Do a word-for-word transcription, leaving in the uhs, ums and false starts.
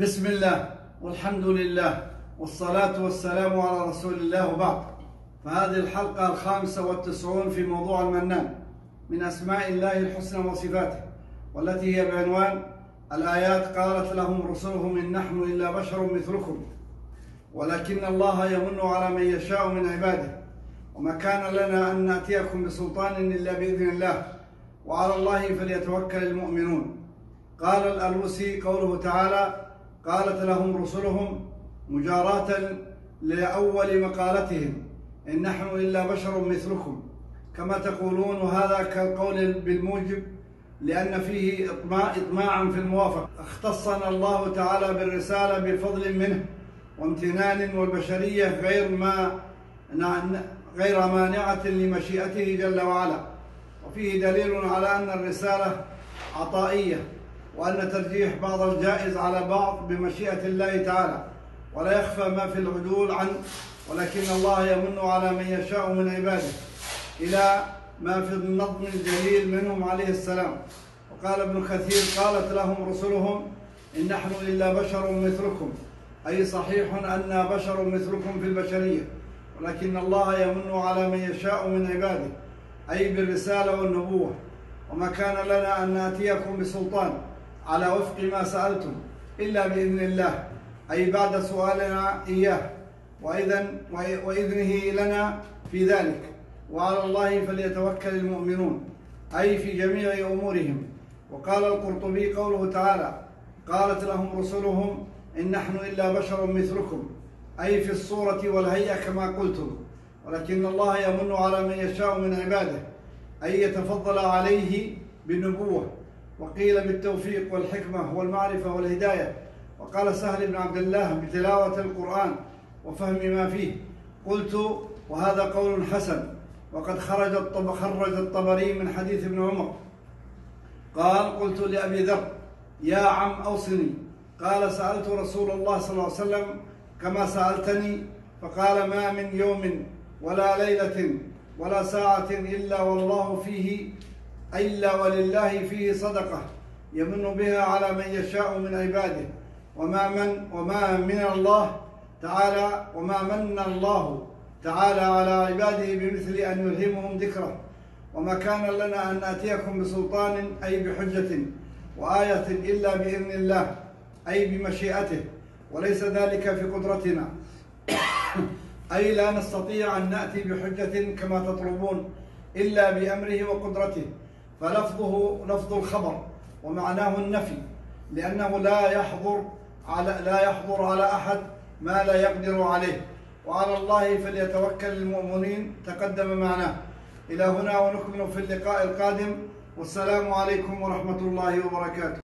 بسم الله والحمد لله والصلاة والسلام على رسول الله وبعد. فهذه الحلقة الخامسة والتسعون في موضوع المنان من أسماء الله الحسنى وصفاته، والتي هي بعنوان الآيات قالت لهم رسلهم إن نحن إلا بشر مثلكم ولكن الله يمن على من يشاء من عباده وما كان لنا أن نأتيكم بسلطان إلا بإذن الله وعلى الله فليتوكل المؤمنون. قال الألوسي قوله تعالى قالت لهم رسلهم مجاراة لأول مقالتهم إن نحن إلا بشر مثلكم كما تقولون، وهذا كالقول بالموجب لأن فيه إطماعا في الموافقة. اختصنا الله تعالى بالرسالة بفضل منه وامتنان، والبشرية غير ما غير مانعة لمشيئته جل وعلا. وفيه دليل على أن الرسالة عطائية، وأن ترجيح بعض الجائز على بعض بمشيئة الله تعالى، ولا يخفى ما في العدول عنه، ولكن الله يمن على من يشاء من عباده إلى ما في النظم الجليل منهم عليه السلام. وقال ابن كثير قالت لهم رسلهم إن نحن إلا بشر مثلكم، أي صحيح أننا بشر مثلكم في البشرية، ولكن الله يمن على من يشاء من عباده أي بالرسالة والنبوة. وما كان لنا أن نأتيكم بسلطان على وفق ما سألتم إلا بإذن الله، أي بعد سؤالنا إياه وإذن وإذنه لنا في ذلك، وعلى الله فليتوكل المؤمنون أي في جميع أمورهم. وقال القرطبي قوله تعالى قالت لهم رسلهم إن نحن إلا بشر مثلكم، أي في الصورة والهيئة كما قلتم، ولكن الله يمن على من يشاء من عباده أي يتفضل عليه بالنبوة، وقيل بالتوفيق والحكمة والمعرفة والهداية. وقال سهل بن عبد الله بتلاوة القرآن وفهم ما فيه. قلت وهذا قول حسن، وقد خرج خرج الطبري من حديث ابن عمر قال قلت لأبي ذر يا عم أوصني، قال سألت رسول الله صلى الله عليه وسلم كما سألتني، فقال ما من يوم ولا ليلة ولا ساعة إلا والله فيه إلا ولله فيه صدقة يمن بها على من يشاء من عباده، وما من وما من الله تعالى وما من الله تعالى على عباده بمثل أن يلهمهم ذكره. وما كان لنا أن نأتيكم بسلطان أي بحجة وآية إلا بإذن الله أي بمشيئته، وليس ذلك في قدرتنا أي لا نستطيع أن نأتي بحجة كما تطلبون إلا بأمره وقدرته. فلفظه لفظ الخبر ومعناه النفي، لأنه لا يحضر على لا يحضر على أحد ما لا يقدر عليه، وعلى الله فليتوكل المؤمنين تقدم معناه. إلى هنا ونكمل في اللقاء القادم، والسلام عليكم ورحمة الله وبركاته.